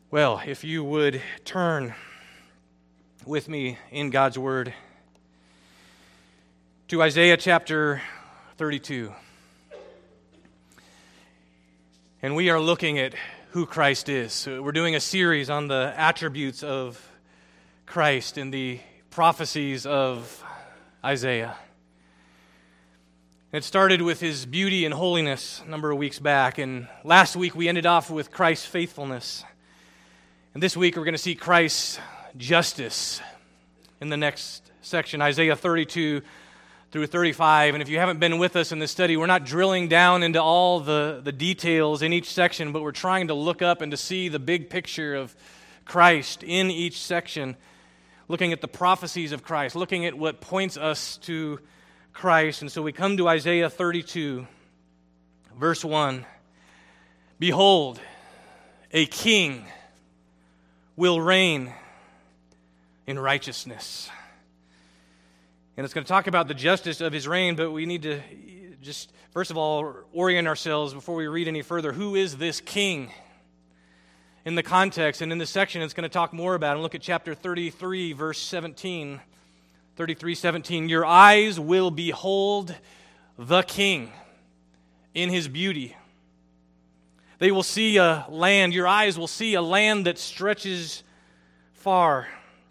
Well, if you would turn with me in God's Word to Isaiah chapter 32. And we are looking at who Christ is. So we're doing a series on the attributes of Christ in the prophecies of Isaiah. It started with his beauty and holiness a number of weeks back, and last week we ended off with Christ's faithfulness. And this week we're going to see Christ's justice in the next section, Isaiah 32 through 35. And if you haven't been with us in this study, we're not drilling down into all the details in each section, but we're trying to look up and to see the big picture of Christ in each section, looking at the prophecies of Christ, looking at what points us to Christ. And so we come to Isaiah 32, verse 1. Behold, a king will reign in righteousness. And it's going to talk about the justice of his reign, but we need to just, first of all, orient ourselves before we read any further. Who is this king? In the context, and in this section, it's going to talk more about it. Look at chapter 33, verse 17. 33:17. Your eyes will behold the king in his beauty. They will see a land, your eyes will see a land that stretches far.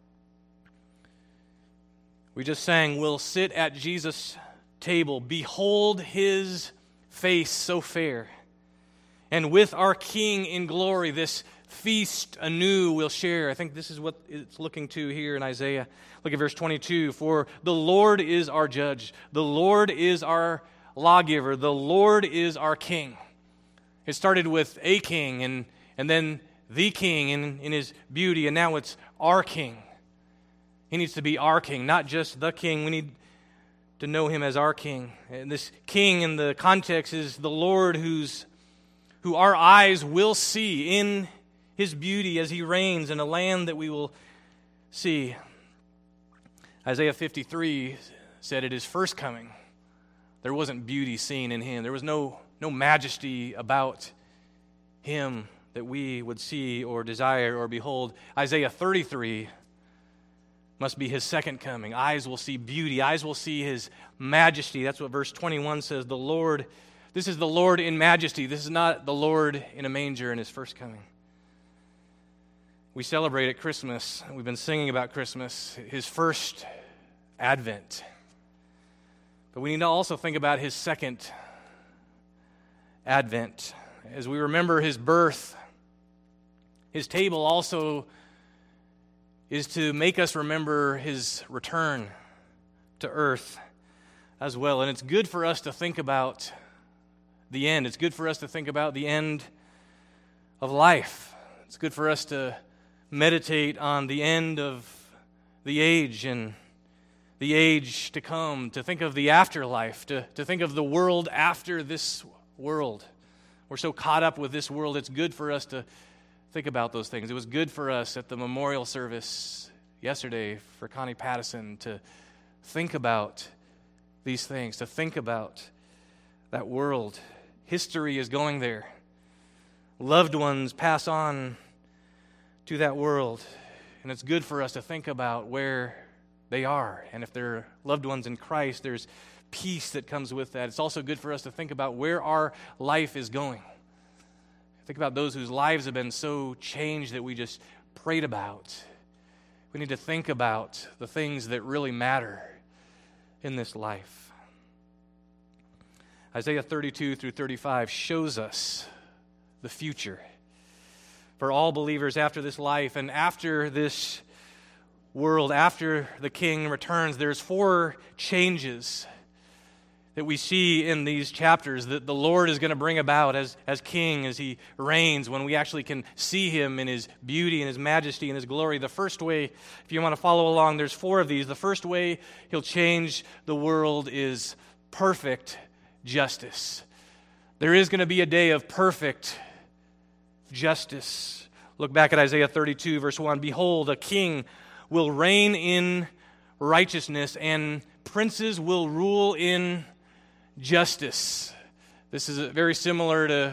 We just sang, we'll sit at Jesus' table, behold his face so fair. And with our King in glory, this feast anew we'll share. I think this is what it's looking to here in Isaiah. Look at verse 22. For the Lord is our judge. The Lord is our lawgiver. The Lord is our king. It started with a king and then the king in his beauty, and now it's our king. He needs to be our king, not just the king. We need to know him as our king. And this king in the context is the Lord who our eyes will see in his beauty as he reigns in a land that we will see. Isaiah 53 said at his first coming, there wasn't beauty seen in him. There was no majesty about him that we would see or desire or behold. Isaiah 33 must be his second coming. Eyes will see beauty. Eyes will see his majesty. That's what verse 21 says. The Lord, this is the Lord in majesty. This is not the Lord in a manger in his first coming. We celebrate at Christmas. We've been singing about Christmas, his first advent. But we need to also think about his second advent. As we remember his birth, his table also is to make us remember his return to earth as well. And it's good for us to think about the end. It's good for us to think about the end of life. It's good for us to meditate on the end of the age and the age to come, to think of the afterlife, to think of the world after this world. We're so caught up with this world, it's good for us to think about those things. It was good for us at the memorial service yesterday for Connie Pattison to think about these things, to think about that world. History is going there. Loved ones pass on to that world, and it's good for us to think about where they are. And if they're loved ones in Christ, there's peace that comes with that. It's also good for us to think about where our life is going. Think about those whose lives have been so changed that we just prayed about. We need to think about the things that really matter in this life. Isaiah 32 through 35 shows us the future for all believers after this life and after this world, after the King returns. There's 4 changes that we see in these chapters that the Lord is going to bring about as King, as he reigns, when we actually can see him in his beauty and his majesty and his glory. The first way, if you want to follow along, there's 4 of these. The first way he'll change the world is perfect justice. There is going to be a day of perfect justice. Look back at Isaiah 32, verse 1. Behold, a king will reign in righteousness, and princes will rule in justice. This is very similar to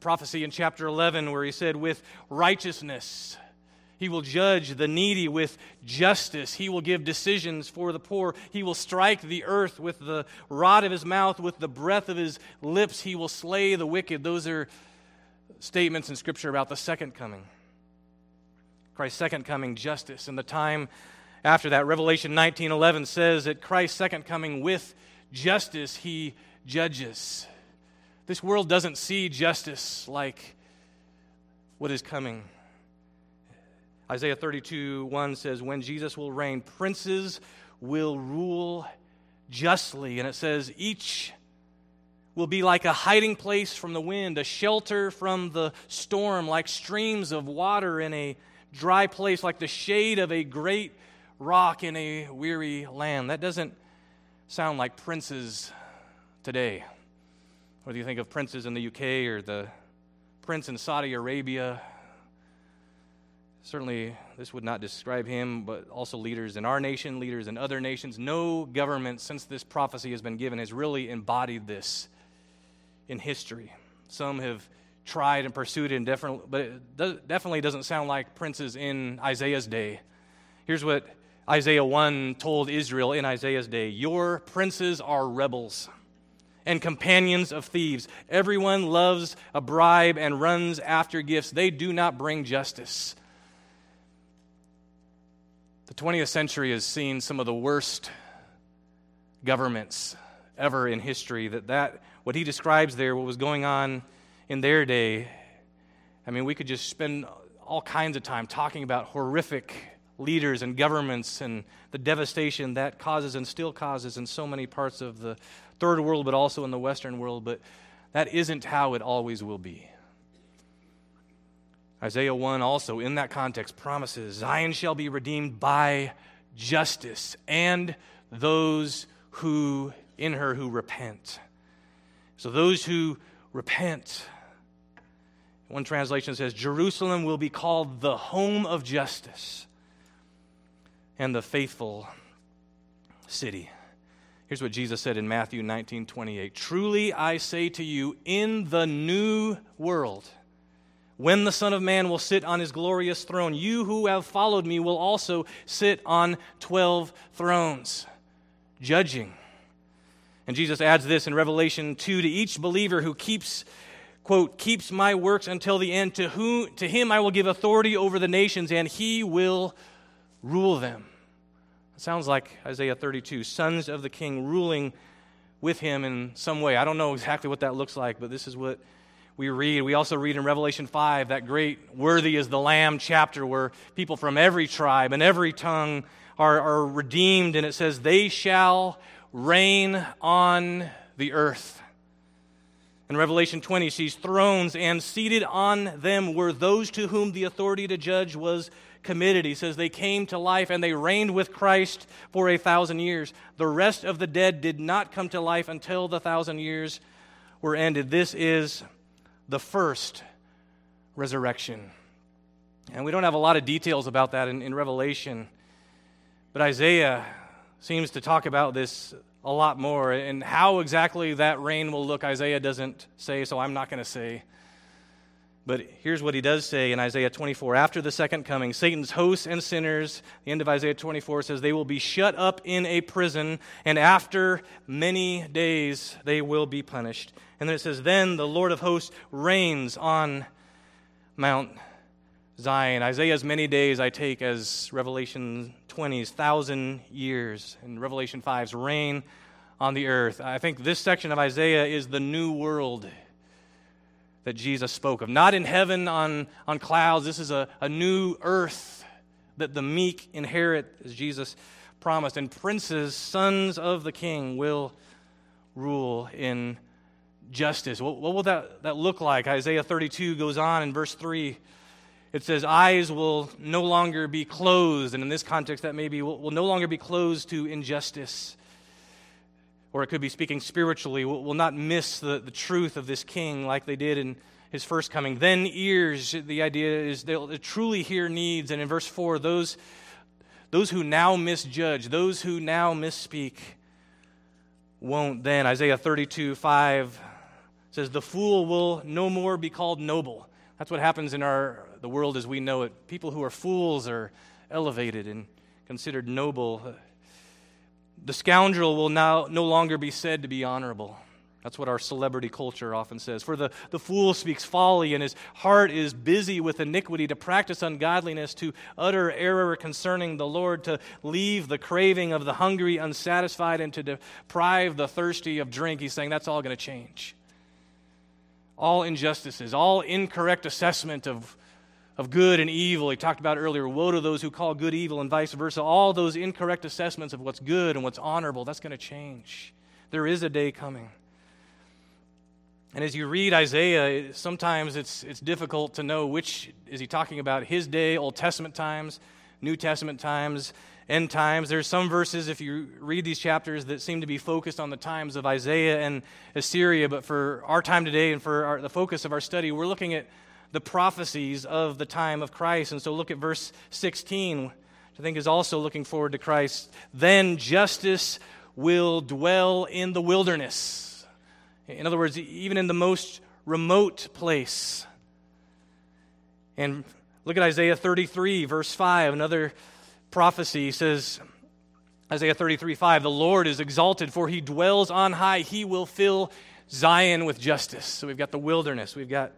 prophecy in chapter 11 where he said, with righteousness he will judge the needy, with justice he will give decisions for the poor. He will strike the earth with the rod of his mouth, with the breath of his lips he will slay the wicked. Those are statements in Scripture about the second coming. Christ's second coming, justice. And the time after that, Revelation 19:11 says that Christ's second coming, with justice he judges. This world doesn't see justice like what is coming. Isaiah 32:1 says, when Jesus will reign, princes will rule justly. And it says, each will be like a hiding place from the wind, a shelter from the storm, like streams of water in a dry place, like the shade of a great rock in a weary land. That doesn't sound like princes today. Whether you think of princes in the UK or the prince in Saudi Arabia, certainly this would not describe him, but also leaders in our nation, leaders in other nations. No government since this prophecy has been given has really embodied this in history. Some have tried and pursued it, but it definitely doesn't sound like princes in Isaiah's day. Here's what Isaiah 1 told Israel in Isaiah's day. Your princes are rebels and companions of thieves. Everyone loves a bribe and runs after gifts. They do not bring justice. The 20th century has seen some of the worst governments ever in history. That what he describes there, what was going on in their day, I mean, we could just spend all kinds of time talking about horrific leaders and governments and the devastation that causes and still causes in so many parts of the third world, but also in the Western world. But that isn't how it always will be. Isaiah 1 also, in that context, promises Zion shall be redeemed by justice and those who in her who repent. So those who repent. One translation says, Jerusalem will be called the home of justice and the faithful city. Here's what Jesus said in Matthew 19:28. Truly I say to you, in the new world, when the Son of Man will sit on his glorious throne, you who have followed me will also sit on 12 thrones, judging. And Jesus adds this in Revelation 2, to each believer who keeps, quote, keeps my works until the end, to him I will give authority over the nations, and he will rule them. It sounds like Isaiah 32, sons of the king ruling with him in some way. I don't know exactly what that looks like, but this is what we read. We also read in Revelation 5, that great worthy is the Lamb chapter where people from every tribe and every tongue are redeemed, and it says, they shall reign on the earth. In Revelation 20, sees thrones, and seated on them were those to whom the authority to judge was committed. He says they came to life and they reigned with Christ for 1,000 years. The rest of the dead did not come to life until the 1,000 years were ended. This is the first resurrection. And we don't have a lot of details about that in Revelation, but Isaiah seems to talk about this a lot more. And how exactly that reign will look, Isaiah doesn't say, so I'm not going to say. But here's what he does say in Isaiah 24. After the second coming, Satan's hosts and sinners, the end of Isaiah 24 says, they will be shut up in a prison, and after many days they will be punished. And then it says, then the Lord of hosts reigns on Mount Zion. Isaiah's many days I take as Revelation 20's 1,000 years, and Revelation 5's reign on the earth. I think this section of Isaiah is the new world that Jesus spoke of. Not in heaven on clouds. This is a new earth that the meek inherit, as Jesus promised. And princes, sons of the king, will rule in justice. What will that look like? Isaiah 32 goes on in verse 3. It says, eyes will no longer be closed. And in this context, that maybe will no longer be closed to injustice. Or it could be speaking spiritually, will not miss the truth of this king like they did in his first coming. Then ears, the idea is they'll truly hear needs. And in verse 4, those who now misjudge, those who now misspeak, won't then. Isaiah 32:5 It says, the fool will no more be called noble. That's what happens in the world as we know it. People who are fools are elevated and considered noble. The scoundrel will now no longer be said to be honorable. That's what our celebrity culture often says. For the fool speaks folly, and his heart is busy with iniquity, to practice ungodliness, to utter error concerning the Lord, to leave the craving of the hungry unsatisfied, and to deprive the thirsty of drink. He's saying that's all going to change. All injustices, all incorrect assessment of good and evil. He talked about earlier, woe to those who call good evil and vice versa. All those incorrect assessments of what's good and what's honorable, that's going to change. There is a day coming. And as you read Isaiah, sometimes it's difficult to know which, is he talking about his day, Old Testament times, New Testament times, end times. There's some verses, if you read these chapters, that seem to be focused on the times of Isaiah and Assyria, but for our time today and for the focus of our study, we're looking at the prophecies of the time of Christ. And so look at verse 16, which I think is also looking forward to Christ. Then justice will dwell in the wilderness. In other words, even in the most remote place. And look at Isaiah 33, verse 5, another prophecy says, Isaiah 33:5, the Lord is exalted, for he dwells on high. He will fill Zion with justice. So we've got the wilderness, we've got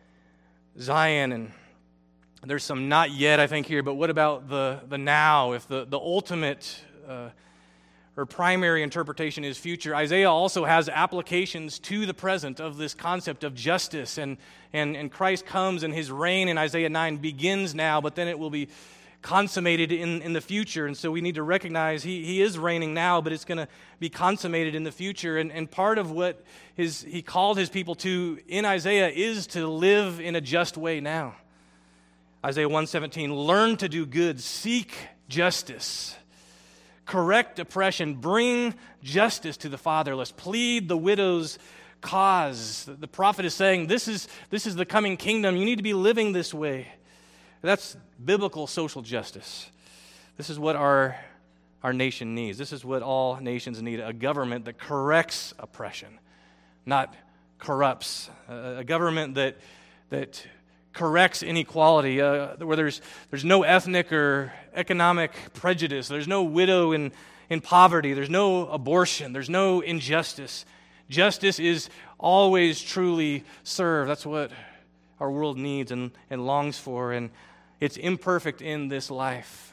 Zion, and there's some not yet, I think, here, but what about the now? If the ultimate or primary interpretation is future, Isaiah also has applications to the present of this concept of justice, and Christ comes and his reign in Isaiah 9 begins now, but then it will be consummated in the future. And so we need to recognize he is reigning now, but it's going to be consummated in the future. And part of what he called his people to in Isaiah is to live in a just way now. Isaiah 1:17, learn to do good, seek justice, correct oppression, bring justice to the fatherless, plead the widow's cause. The prophet is saying, this is the coming kingdom. You need to be living this way. That's biblical social justice. This is what our nation needs. This is what all nations need, a government that corrects oppression, not corrupts. A government that corrects inequality, where there's no ethnic or economic prejudice. There's no widow in poverty. There's no abortion. There's no injustice. Justice is always truly served. That's what our world needs and longs for, and it's imperfect in this life.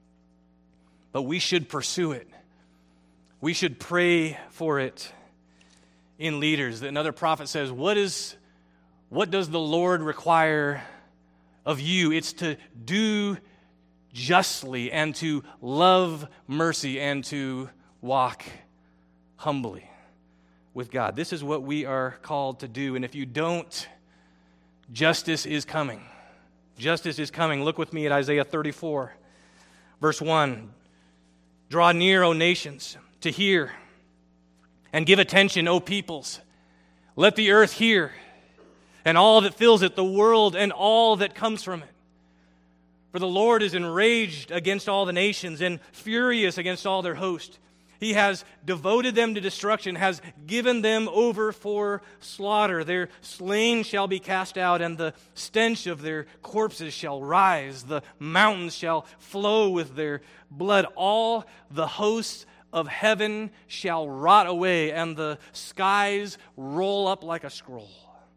But we should pursue it. We should pray for it in leaders. Another prophet says, what does the Lord require of you? It's to do justly and to love mercy and to walk humbly with God. This is what we are called to do. And if you don't, justice is coming. Justice is coming. Look with me at Isaiah 34, verse 1. Draw near, O nations, to hear, and give attention, O peoples. Let the earth hear, and all that fills it, the world and all that comes from it. For the Lord is enraged against all the nations and furious against all their host. He has devoted them to destruction, has given them over for slaughter. Their slain shall be cast out, and the stench of their corpses shall rise. The mountains shall flow with their blood. All the hosts of heaven shall rot away, and the skies roll up like a scroll.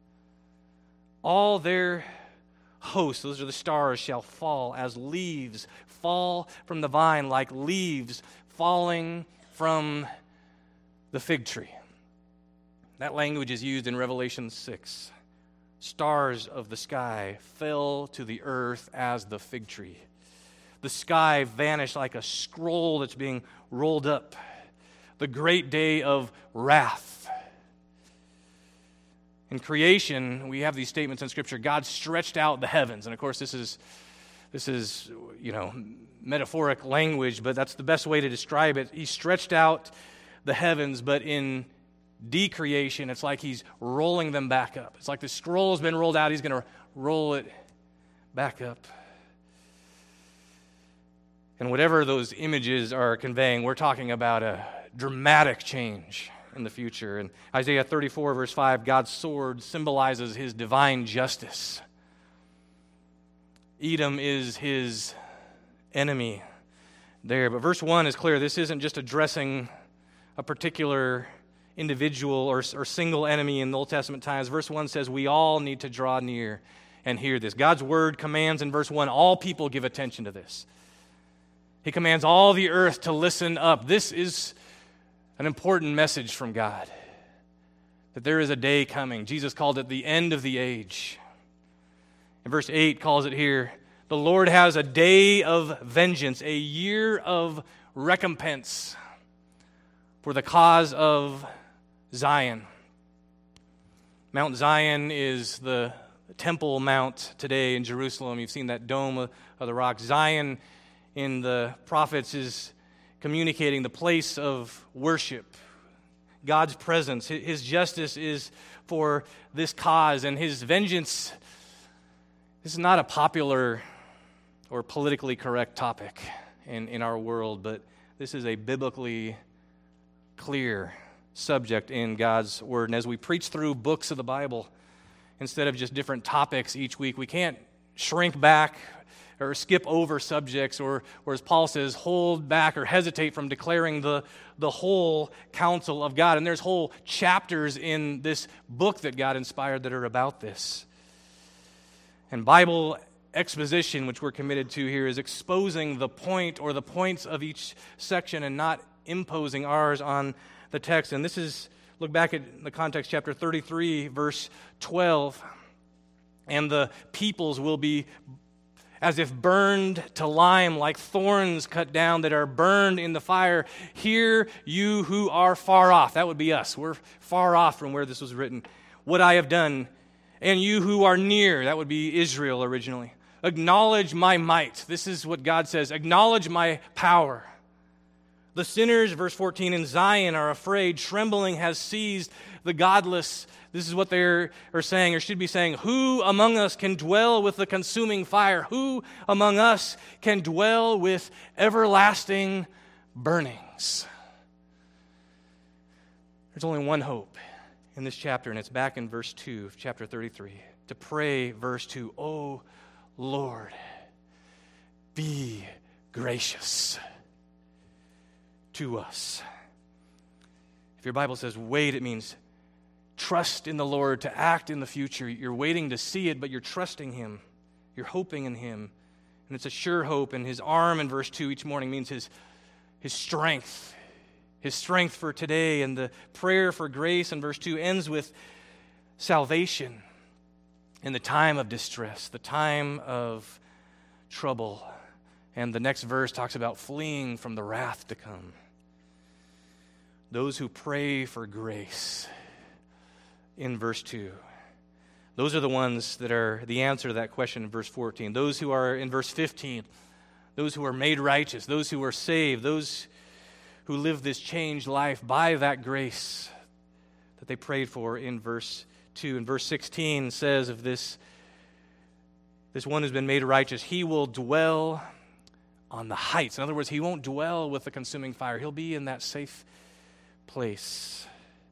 All their hosts, those are the stars, shall fall as leaves fall from the vine, like leaves falling from the fig tree. That language is used in Revelation 6. Stars of the sky fell to the earth as the fig tree. The sky vanished like a scroll that's being rolled up. The great day of wrath. In creation, we have these statements in Scripture. God stretched out the heavens. And of course, this is metaphoric language, but that's the best way to describe it. He stretched out the heavens, but in decreation, it's like he's rolling them back up. It's like the scroll's been rolled out, he's going to roll it back up. And whatever those images are conveying, we're talking about a dramatic change in the future. And Isaiah 34, verse 5, God's sword symbolizes his divine justice. Edom is his enemy there. But verse 1 is clear. This isn't just addressing a particular individual or single enemy in the Old Testament times. Verse 1 says we all need to draw near and hear this. God's word commands in verse 1, all people give attention to this. He commands all the earth to listen up. This is an important message from God, that there is a day coming. Jesus called it the end of the age. And verse 8 calls it here, the Lord has a day of vengeance, a year of recompense for the cause of Zion. Mount Zion is the Temple Mount today in Jerusalem. You've seen that dome of the rock. Zion in the prophets is communicating the place of worship, God's presence. His justice is for this cause, and his vengeance. This is not a popular or politically correct topic in our world, but this is a biblically clear subject in God's Word. And as we preach through books of the Bible, instead of just different topics each week, we can't shrink back or skip over subjects, or as Paul says, hold back or hesitate from declaring the whole counsel of God. And there's whole chapters in this book that God inspired that are about this. And Bible exposition, which we're committed to here, is exposing the point or the points of each section and not imposing ours on the text. And this is, look back at the context, chapter 33, verse 12. And the peoples will be as if burned to lime, like thorns cut down that are burned in the fire. Hear you who are far off. That would be us. We're far off from where this was written. What I have done. And you who are near. That would be Israel originally. Acknowledge my might. This is what God says. Acknowledge my power. The sinners, verse 14, in Zion are afraid. Trembling has seized the godless. This is what they are saying, or should be saying. Who among us can dwell with the consuming fire? Who among us can dwell with everlasting burnings? There's only one hope in this chapter, and it's back in verse 2 of chapter 33. To pray, verse 2, O Lord, be gracious to us. If your Bible says wait, it means trust in the Lord to act in the future. You're waiting to see it, but you're trusting Him. You're hoping in Him. And it's a sure hope. And His arm in verse 2 each morning means His strength. His strength for today. And the prayer for grace in verse 2 ends with salvation in the time of distress, the time of trouble. And the next verse talks about fleeing from the wrath to come. Those who pray for grace in verse 2. Those are the ones that are the answer to that question in verse 14. Those who are in verse 15. Those who are made righteous. Those who are saved. Those who live this changed life by that grace that they prayed for in verse 2. And verse 16 says of this one who's been made righteous, he will dwell on the heights. In other words, he won't dwell with the consuming fire. He'll be in that safe place.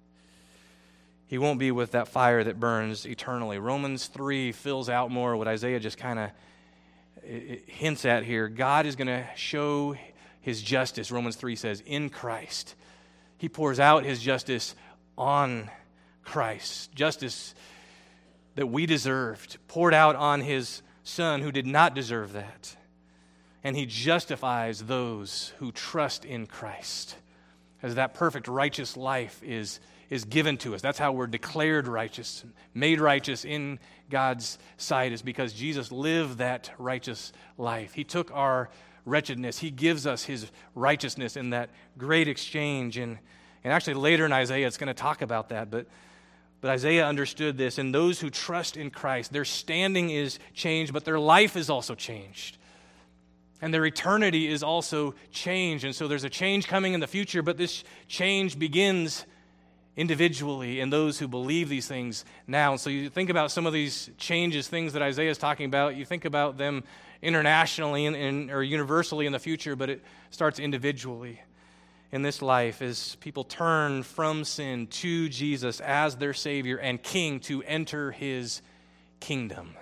He won't be with that fire that burns eternally. Romans 3 fills out more what Isaiah just kind of hints at here. God is going to show His justice, Romans 3 says, in Christ. He pours out His justice on Christ. Justice that we deserved, poured out on His Son who did not deserve that. And He justifies those who trust in Christ, as that perfect righteous life is given to us. That's how we're declared righteous, made righteous in God's sight, is because Jesus lived that righteous life. He took our wretchedness. He gives us His righteousness in that great exchange. And actually later in Isaiah, it's going to talk about that. But Isaiah understood this. And those who trust in Christ, their standing is changed, but their life is also changed. And their eternity is also changed. And so there's a change coming in the future, but this change begins individually in those who believe these things now. And so you think about some of these changes, things that Isaiah is talking about, you think about them internationally or universally in the future, but it starts individually. in this life as people turn from sin to Jesus as their Savior and King to enter His kingdom.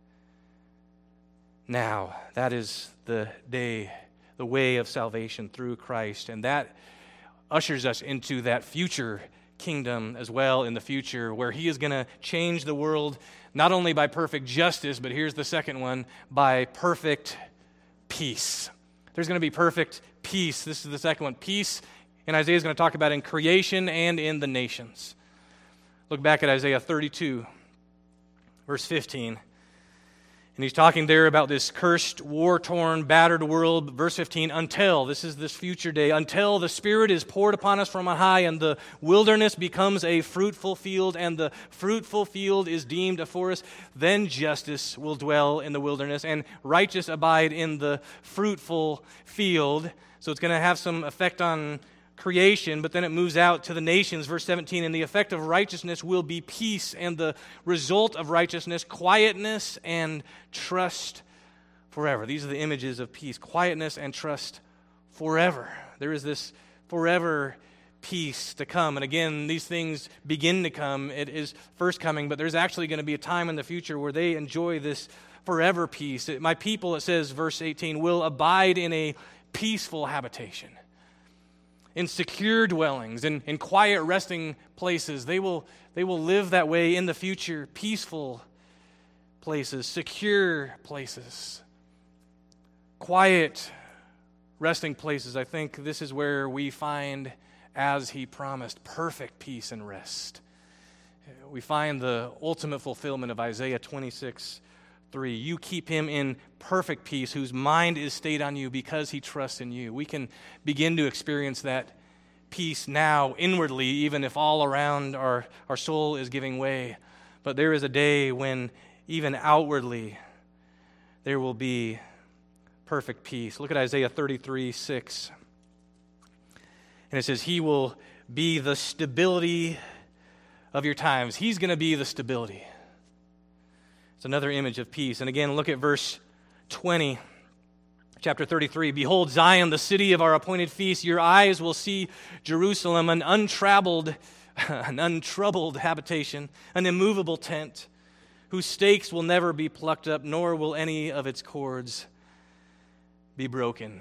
Now, that is the day, the way of salvation through Christ, and that ushers us into that future kingdom as well in the future, where He is going to change the world not only by perfect justice, but here's the second one, by perfect peace. There's going to be perfect peace. This is the second one. Peace, and Isaiah is going to talk about in creation and in the nations. Look back at Isaiah 32, verse 15. And he's talking there about this cursed, war-torn, battered world. Verse 15, this is this future day, until the Spirit is poured upon us from on high, and the wilderness becomes a fruitful field, and the fruitful field is deemed a forest, then justice will dwell in the wilderness, and righteous abide in the fruitful field. So it's going to have some effect on creation, but then it moves out to the nations. Verse 17, and the effect of righteousness will be peace, and the result of righteousness, quietness and trust forever. These are the images of peace, quietness and trust forever. There is this forever peace to come. And again, these things begin to come. It is first coming, but there's actually going to be a time in the future where they enjoy this forever peace. My people, it says, verse 18, will abide in a peaceful habitation, in secure dwellings, in quiet resting places. They will live that way in the future, peaceful places, secure places, quiet resting places. I think this is where we find, as He promised, perfect peace and rest. We find the ultimate fulfillment of Isaiah 26:3. You keep him in perfect peace, whose mind is stayed on you because he trusts in you. We can begin to experience that peace now inwardly, even if all around our soul is giving way. But there is a day when even outwardly there will be perfect peace. Look at Isaiah 33:6. And it says, He will be the stability of your times. He's going to be the stability. It's another image of peace. And again, look at verse 20, chapter 33. Behold, Zion, the city of our appointed feast. Your eyes will see Jerusalem, an untroubled habitation, an immovable tent, whose stakes will never be plucked up, nor will any of its cords be broken.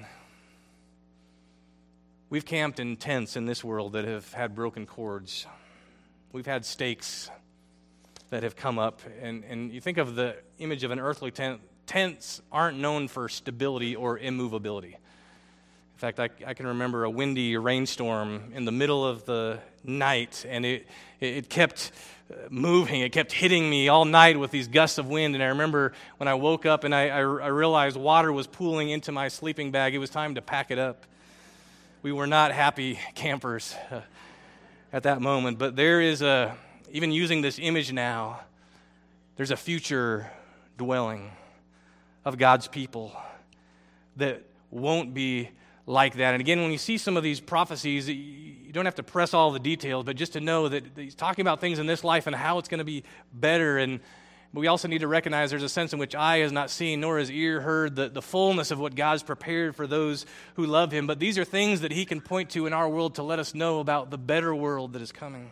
We've camped in tents in this world that have had broken cords. We've had stakes that have come up, and you think of the image of an earthly tent. Tents aren't known for stability or immovability. In fact, I can remember a windy rainstorm in the middle of the night, and it kept moving. It kept hitting me all night with these gusts of wind, and I remember when I woke up and I realized water was pooling into my sleeping bag, it was time to pack it up. We were not happy campers at that moment, but there is even using this image now, there's a future dwelling of God's people that won't be like that. And again, when you see some of these prophecies, you don't have to press all the details, but just to know that He's talking about things in this life and how it's going to be better. And we also need to recognize there's a sense in which eye has not seen, nor has ear heard the fullness of what God's prepared for those who love Him. But these are things that He can point to in our world to let us know about the better world that is coming.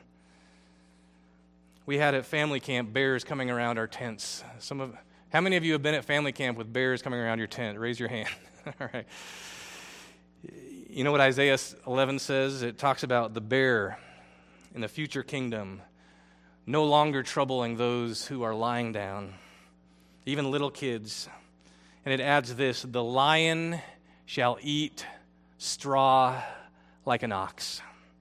We had at family camp bears coming around our tents. How many of you have been at family camp with bears coming around your tent? Raise your hand. All right. You know what Isaiah 11 says? It talks about the bear in the future kingdom no longer troubling those who are lying down, even little kids. And it adds this, the lion shall eat straw like an ox.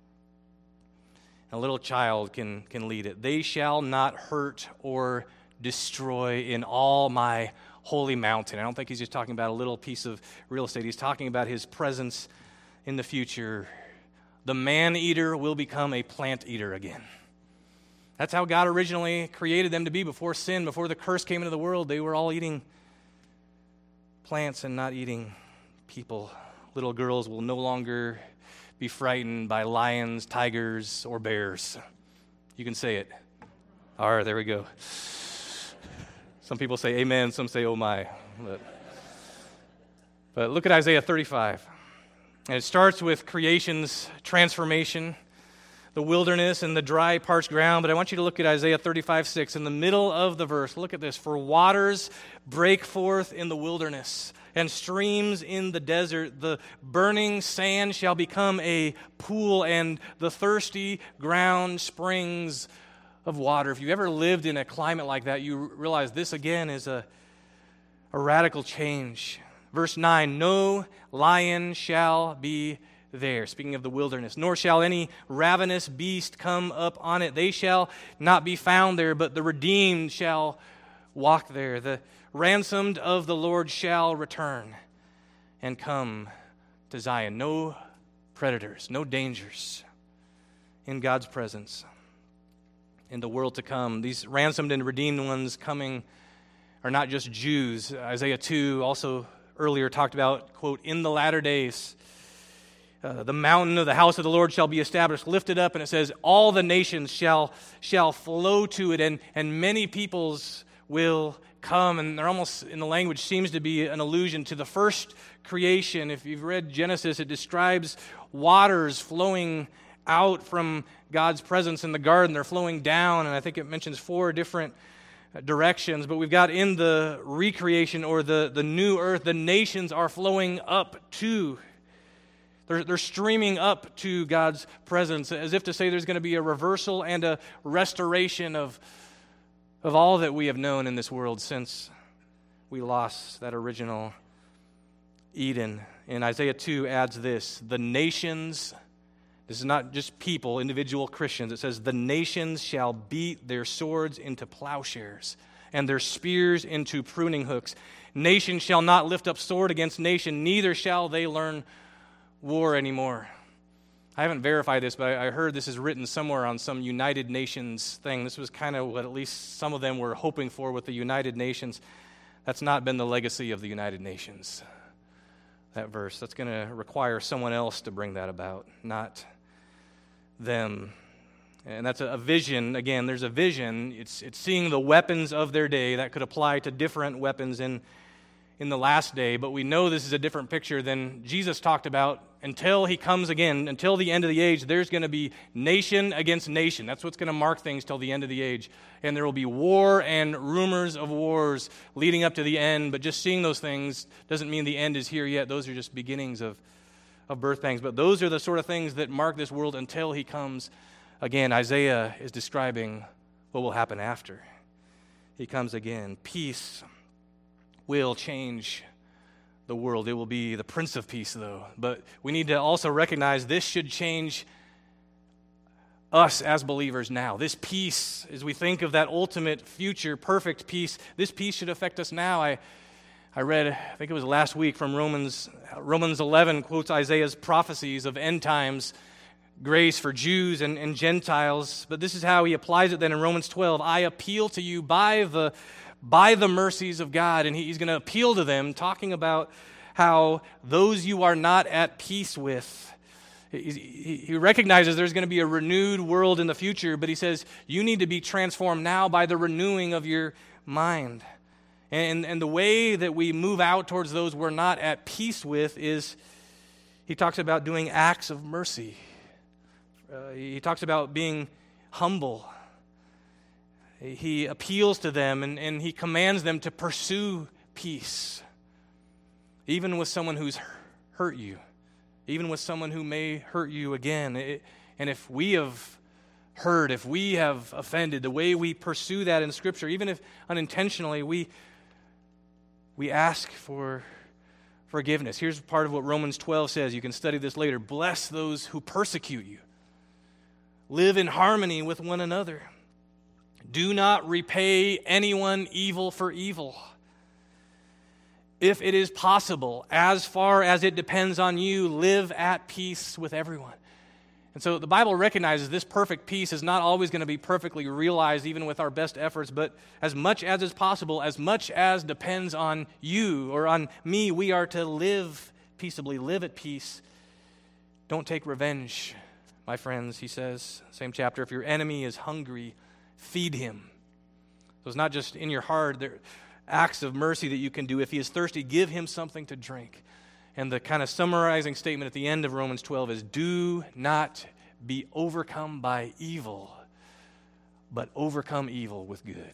A little child can lead it. They shall not hurt or destroy in all my holy mountain. I don't think He's just talking about a little piece of real estate. He's talking about His presence in the future. The man-eater will become a plant-eater again. That's how God originally created them to be before sin, before the curse came into the world. They were all eating plants and not eating people. Little girls will no longer be frightened by lions, tigers, or bears. You can say it. All right, there we go. Some people say amen, some say oh my. But look at Isaiah 35. And it starts with creation's transformation, the wilderness and the dry, parched ground. But I want you to look at Isaiah 35:6. In the middle of the verse, look at this. For waters break forth in the wilderness, and streams in the desert. The burning sand shall become a pool, and the thirsty ground springs of water. If you've ever lived in a climate like that, you realize this again is a radical change. Verse 9, no lion shall be there, speaking of the wilderness, nor shall any ravenous beast come up on it. They shall not be found there, but the redeemed shall walk there. The ransomed of the Lord shall return and come to Zion. No predators, no dangers in God's presence in the world to come. These ransomed and redeemed ones coming are not just Jews. Isaiah 2 also earlier talked about, quote, in the latter days, the mountain of the house of the Lord shall be established, lifted up, and it says, all the nations shall flow to it, and many peoples will come. And they're almost, in the language, seems to be an allusion to the first creation. If you've read Genesis, it describes waters flowing out from God's presence in the garden. They're flowing down, and I think it mentions 4 different directions. But we've got in the recreation or the new earth, the nations are flowing up to. They're streaming up to God's presence, as if to say there's going to be a reversal and a restoration of all that we have known in this world since we lost that original Eden. And Isaiah 2 adds this, the nations, this is not just people, individual Christians, it says, the nations shall beat their swords into plowshares and their spears into pruning hooks. Nation shall not lift up sword against nation, neither shall they learn war anymore. I haven't verified this, but I heard this is written somewhere on some United Nations thing. This was kind of what at least some of them were hoping for with the United Nations. That's not been the legacy of the United Nations, that verse. That's going to require someone else to bring that about, not them. And that's a vision. Again, there's a vision. It's seeing the weapons of their day. That could apply to different weapons in the last day, but we know this is a different picture than Jesus talked about. Until he comes again, until the end of the age, there's going to be nation against nation. That's what's going to mark things till the end of the age. And there will be war and rumors of wars leading up to the end, but just seeing those things doesn't mean the end is here yet. Those are just beginnings of birth pangs. But those are the sort of things that mark this world until he comes again. Isaiah is describing what will happen after he comes again. Peace will change the world. It will be the Prince of Peace, though. But we need to also recognize this should change us as believers now. This peace, as we think of that ultimate future, perfect peace, this peace should affect us now. I read, I think it was last week, from Romans 11 quotes Isaiah's prophecies of end times, grace for Jews and Gentiles. But this is how he applies it then in Romans 12. I appeal to you by the mercies of God. And he's going to appeal to them, talking about how those you are not at peace with. He recognizes there's going to be a renewed world in the future, but he says you need to be transformed now by the renewing of your mind. And the way that we move out towards those we're not at peace with is, he talks about doing acts of mercy. He talks about being humble. He appeals to them and he commands them to pursue peace, even with someone who's hurt you, even with someone who may hurt you again. And if we have hurt, if we have offended, the way we pursue that in Scripture, even if unintentionally, we ask for forgiveness. Here's part of what Romans 12 says. You can study this later. Bless those who persecute you. Live in harmony with one another. Do not repay anyone evil for evil. If it is possible, as far as it depends on you, live at peace with everyone. And so the Bible recognizes this perfect peace is not always going to be perfectly realized, even with our best efforts, but as much as is possible, as much as depends on you or on me, we are to live peaceably, live at peace. Don't take revenge, my friends, he says. Same chapter. If your enemy is hungry, feed him. So it's not just in your heart. There are acts of mercy that you can do. If he is thirsty, give him something to drink. And the kind of summarizing statement at the end of Romans 12 is, do not be overcome by evil, but overcome evil with good.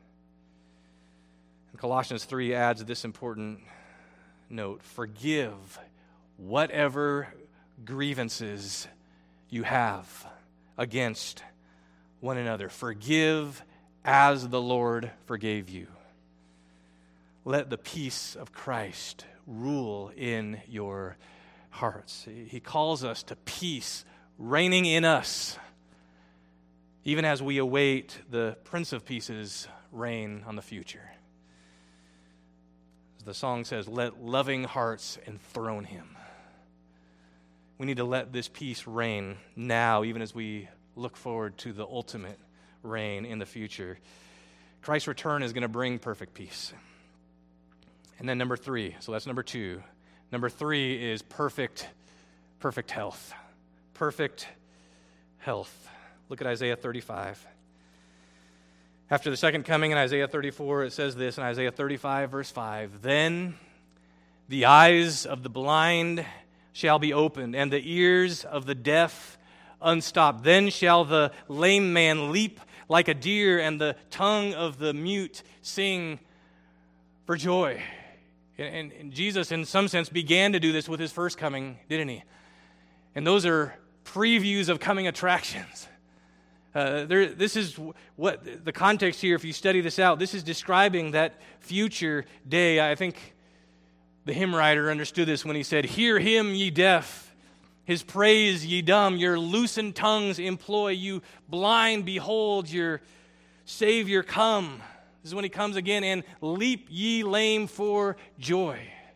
And Colossians 3 adds this important note: forgive whatever grievances you have against one another. Forgive as the Lord forgave you. Let the peace of Christ rule in your hearts. He calls us to peace reigning in us, even as we await the Prince of Peace's reign on the future. As the song says, let loving hearts enthrone him. We need to let this peace reign now, even as we look forward to the ultimate reign in the future. Christ's return is going to bring perfect peace. And then number 3, so that's number 2. Number 3 is perfect health. Perfect health. Look at Isaiah 35. After the second coming in Isaiah 34, it says this in Isaiah 35, verse 5, then the eyes of the blind shall be opened, and the ears of the deaf unstopped. Then shall the lame man leap like a deer, and the tongue of the mute sing for joy. And Jesus, in some sense, began to do this with his first coming, didn't he? And those are previews of coming attractions. This is what the context here, if you study this out, this is describing that future day. I think the hymn writer understood this when he said, hear him, ye deaf, his praise, ye dumb, your loosened tongues employ, you blind, behold your Savior come. This is when he comes again, and leap ye lame for joy.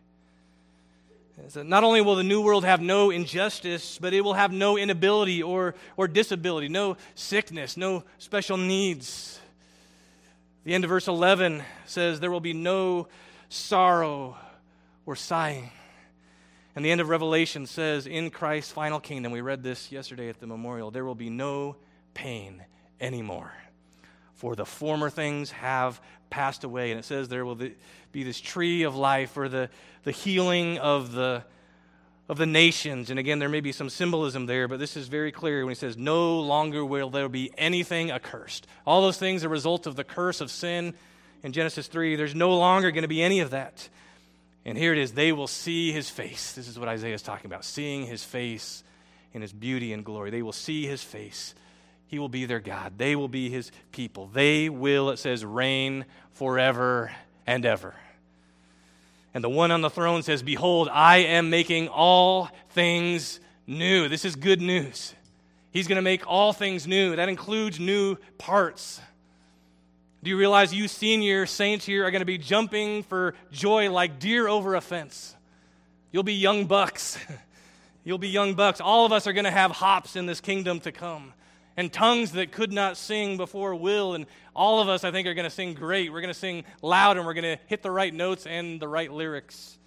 So not only will the new world have no injustice, but it will have no inability or disability, no sickness, no special needs. The end of verse 11 says there will be no sorrow or sighing. And the end of Revelation says, in Christ's final kingdom, we read this yesterday at the memorial, there will be no pain anymore. For the former things have passed away. And it says there will be this tree of life, for the healing of the nations. And again, there may be some symbolism there, but this is very clear when he says, no longer will there be anything accursed. All those things are a result of the curse of sin in Genesis 3. There's no longer going to be any of that. And here it is, they will see his face. This is what Isaiah is talking about, seeing his face in his beauty and glory. They will see his face. He will be their God. They will be his people. They will, it says, reign forever and ever. And the one on the throne says, behold, I am making all things new. This is good news. He's going to make all things new. That includes new parts. Do you realize you senior saints here are going to be jumping for joy like deer over a fence? You'll be young bucks. You'll be young bucks. All of us are going to have hops in this kingdom to come. And tongues that could not sing before will. And all of us, I think, are going to sing great. We're going to sing loud, and we're going to hit the right notes and the right lyrics.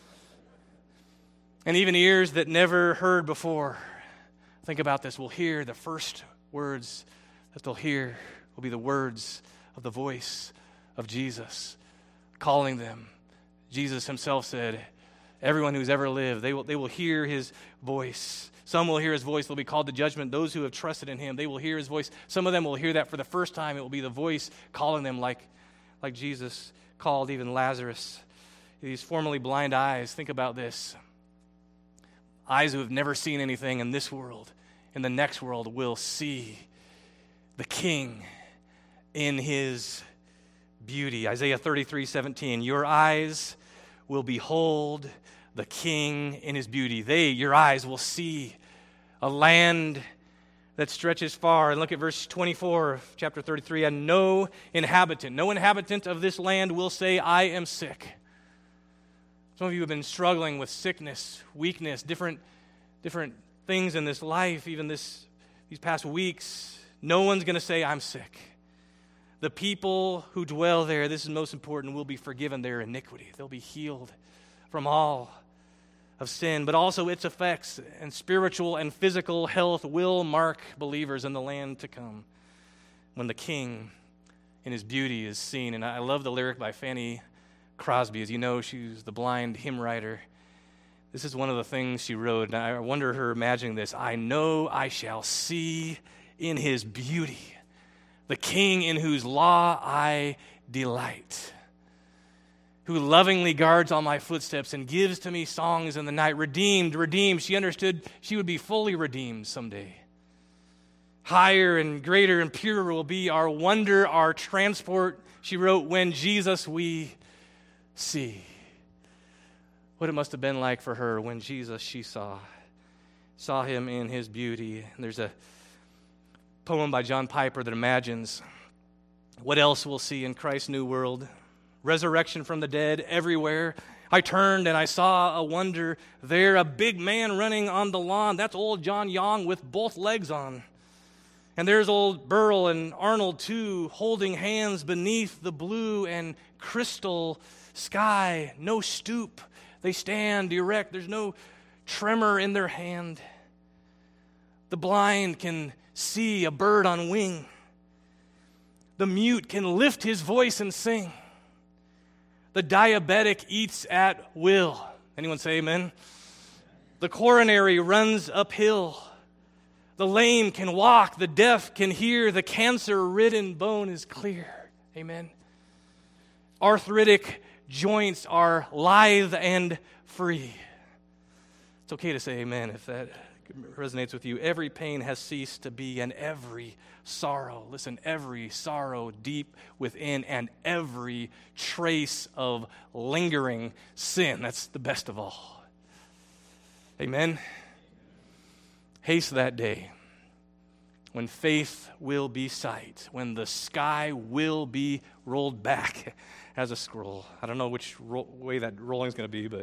And even ears that never heard before, think about this, will hear the first words that they'll hear will be the words of the voice of Jesus calling them. Jesus himself said, everyone who's ever lived, they will hear his voice. Some will hear his voice. They'll be called to judgment. Those who have trusted in him, they will hear his voice. Some of them will hear that for the first time. It will be the voice calling them like Jesus called even Lazarus. These formerly blind eyes, think about this. Eyes who have never seen anything in this world, in the next world, will see the King in his beauty. Isaiah 33:17, your eyes will behold the King in his beauty. Your eyes will see a land that stretches far. And look at verse 24 of chapter 33. And no inhabitant of this land will say, I am sick. Some of you have been struggling with sickness, weakness, different things in this life, even these past weeks. No one's going to say, I'm sick. The people who dwell there, this is most important, will be forgiven their iniquity. They'll be healed from all of sin, but also its effects and spiritual and physical health will mark believers in the land to come when the King in his beauty is seen. And I love the lyric by Fanny Crosby. As you know, she's the blind hymn writer. This is one of the things she wrote, and I wonder her imagining this. I know I shall see in his beauty the King in whose law I delight, who lovingly guards all my footsteps and gives to me songs in the night. Redeemed, redeemed. She understood she would be fully redeemed someday. Higher and greater and purer will be our wonder, our transport, she wrote, when Jesus we see. What it must have been like for her when Jesus she saw him in his beauty. And there's a poem by John Piper that imagines what else we'll see in Christ's new world. Resurrection from the dead everywhere. I turned and I saw a wonder there, a big man running on the lawn. That's old John Young with both legs on. And there's old Burl and Arnold too, holding hands beneath the blue and crystal sky. No stoop. They stand erect. There's no tremor in their hand. The blind can see a bird on wing. The mute can lift his voice and sing. The diabetic eats at will. Anyone say amen? The coronary runs uphill. The lame can walk. The deaf can hear. The cancer-ridden bone is clear. Amen. Arthritic joints are lithe and free. It's okay to say amen if that resonates with you. Every pain has ceased to be, and every sorrow, listen, every sorrow deep within, and every trace of lingering sin. That's the best of all. Amen. Haste that day when faith will be sight, when the sky will be rolled back as a scroll. I don't know which way that rolling is going to be, but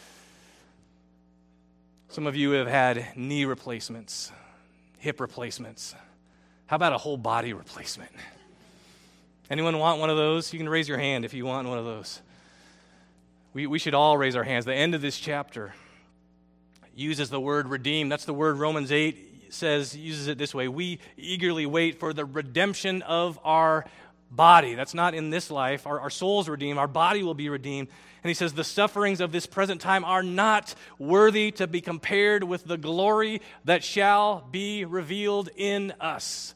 some of you have had knee replacements, hip replacements. How about a whole body replacement? Anyone want one of those? You can raise your hand if you want one of those. We should all raise our hands. The end of this chapter uses the word redeem. That's the word Romans 8 uses it this way. We eagerly wait for the redemption of our body. That's not in this life. Our soul's redeemed. Our body will be redeemed. And he says the sufferings of this present time are not worthy to be compared with the glory that shall be revealed in us.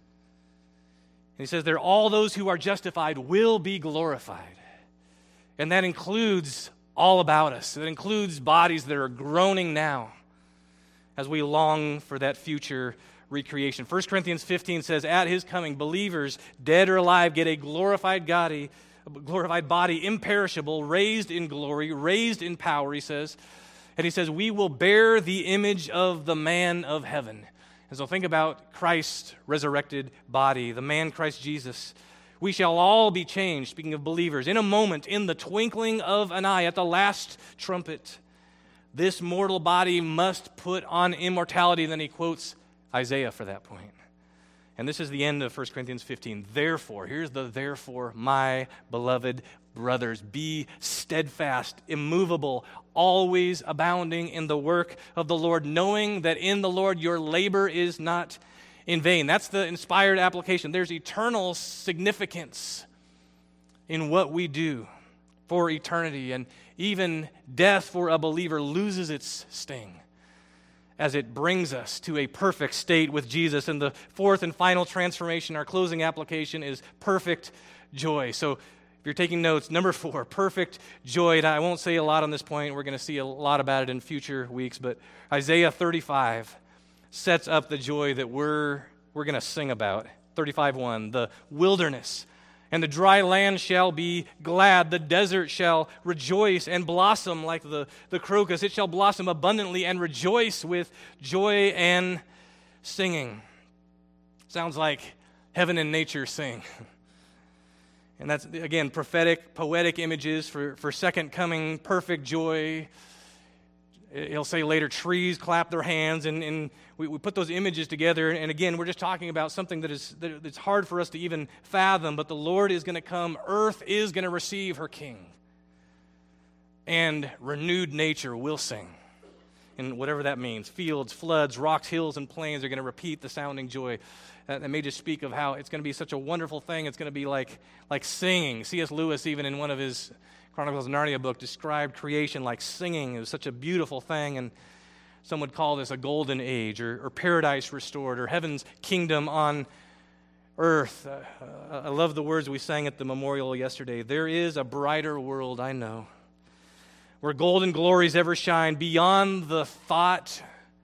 And he says there all those who are justified will be glorified. And that includes all about us. That includes bodies that are groaning now as we long for that future recreation. 1 Corinthians 15 says, at his coming, believers, dead or alive, get a glorified body, imperishable, raised in glory, raised in power, he says. And he says, we will bear the image of the man of heaven. And so think about Christ's resurrected body, the man Christ Jesus. We shall all be changed, speaking of believers, in a moment, in the twinkling of an eye, at the last trumpet. This mortal body must put on immortality. Then he quotes Isaiah for that point. And this is the end of 1 Corinthians 15. Therefore, here's the therefore, my beloved brothers, be steadfast, immovable, always abounding in the work of the Lord, knowing that in the Lord your labor is not in vain. That's the inspired application. There's eternal significance in what we do for eternity, and even death for a believer loses its sting as it brings us to a perfect state with Jesus. And the fourth and final transformation, our closing application, is perfect joy. So if you're taking notes, number 4, perfect joy. And I won't say a lot on this point. We're going to see a lot about it in future weeks. But Isaiah 35 sets up the joy that we're going to sing about. 35:1, the wilderness and the dry land shall be glad. The desert shall rejoice and blossom like the crocus. It shall blossom abundantly and rejoice with joy and singing. Sounds like heaven and nature sing. And that's, again, prophetic, poetic images for second coming, perfect joy. He'll say later, trees clap their hands, and we put those images together. And again, we're just talking about something that's hard for us to even fathom, but the Lord is going to come. Earth is going to receive her King. And renewed nature will sing. And whatever that means, fields, floods, rocks, hills, and plains are going to repeat the sounding joy. That may just speak of how it's going to be such a wonderful thing. It's going to be like singing. C.S. Lewis, even in one of his Chronicles of Narnia book described creation like singing. It was such a beautiful thing, and some would call this a golden age, or paradise restored, or heaven's kingdom on earth. I love the words we sang at the memorial yesterday. There is a brighter world, I know, where golden glories ever shine beyond the thought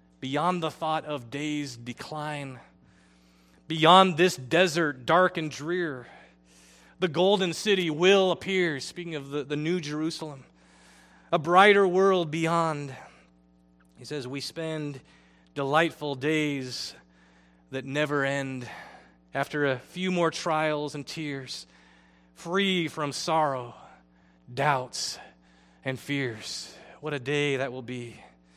of day's decline, beyond this desert dark and drear. The golden city will appear, speaking of the new Jerusalem, a brighter world beyond. He says, we spend delightful days that never end after a few more trials and tears, free from sorrow, doubts, and fears. What a day that will be.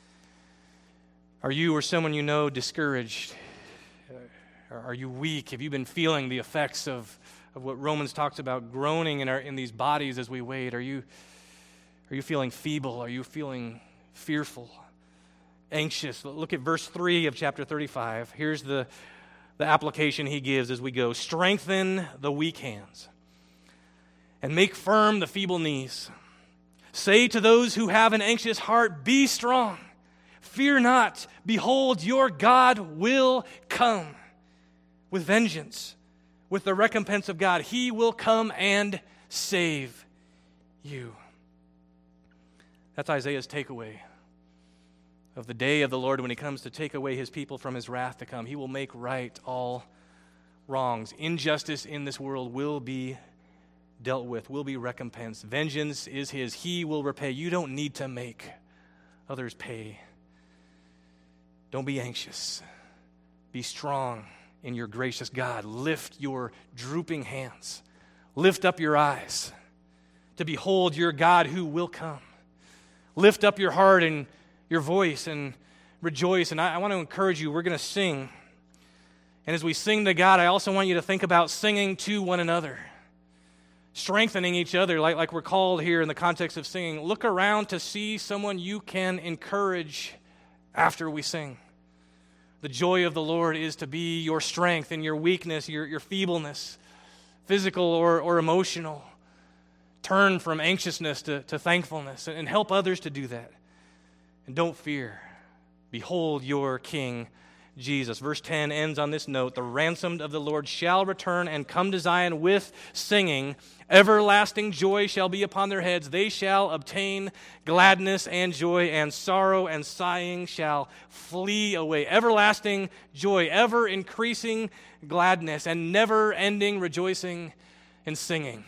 Are you or someone you know discouraged? Are you weak? Have you been feeling the effects of what Romans talks about, groaning in these bodies as we wait? Are you feeling feeble? Are you feeling fearful, anxious? Look at verse 3 of chapter 35. Here's the application he gives as we go. Strengthen the weak hands and make firm the feeble knees. Say to those who have an anxious heart, be strong. Fear not. Behold, your God will come with vengeance, with the recompense of God. He will come and save you. That's Isaiah's takeaway of the day of the Lord when he comes to take away his people from his wrath to come. He will make right all wrongs. Injustice in this world will be dealt with, will be recompensed. Vengeance is his. He will repay. You don't need to make others pay. Don't be anxious. Be strong in your gracious God. Lift your drooping hands. Lift up your eyes to behold your God who will come. Lift up your heart and your voice and rejoice. And I want to encourage you, we're going to sing. And as we sing to God, I also want you to think about singing to one another, strengthening each other like we're called here in the context of singing. Look around to see someone you can encourage after we sing. The joy of the Lord is to be your strength in your weakness, your feebleness, physical or emotional. Turn from anxiousness to thankfulness and help others to do that. And don't fear. Behold your King, Jesus. Verse 10 ends on this note. The ransomed of the Lord shall return and come to Zion with singing. Everlasting joy shall be upon their heads. They shall obtain gladness and joy, and sorrow and sighing shall flee away. Everlasting joy, ever increasing gladness, and never ending rejoicing and singing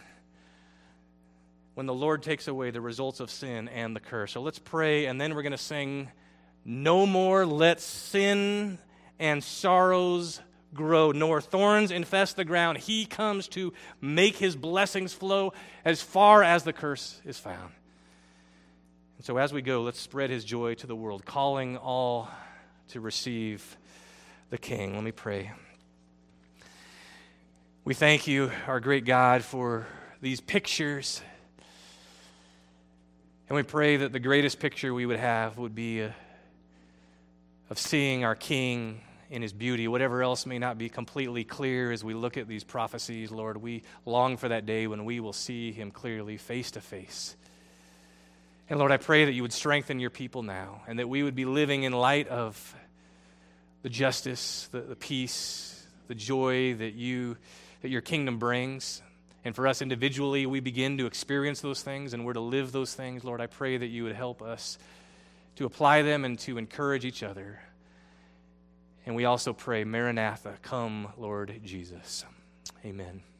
when the Lord takes away the results of sin and the curse. So let's pray, and then we're going to sing, no more let sin and sorrows grow, nor thorns infest the ground. He comes to make his blessings flow as far as the curse is found. And so as we go, let's spread his joy to the world, calling all to receive the King. Let me pray. We thank you, our great God, for these pictures. And we pray that the greatest picture we would have would be of seeing our King in his beauty. Whatever else may not be completely clear as we look at these prophecies, Lord, we long for that day when we will see him clearly face to face. And Lord, I pray that you would strengthen your people now, and that we would be living in light of the justice, the peace, the joy that your kingdom brings. And for us individually, we begin to experience those things and we're to live those things. Lord, I pray that you would help us to apply them and to encourage each other. And we also pray, Maranatha, come, Lord Jesus. Amen.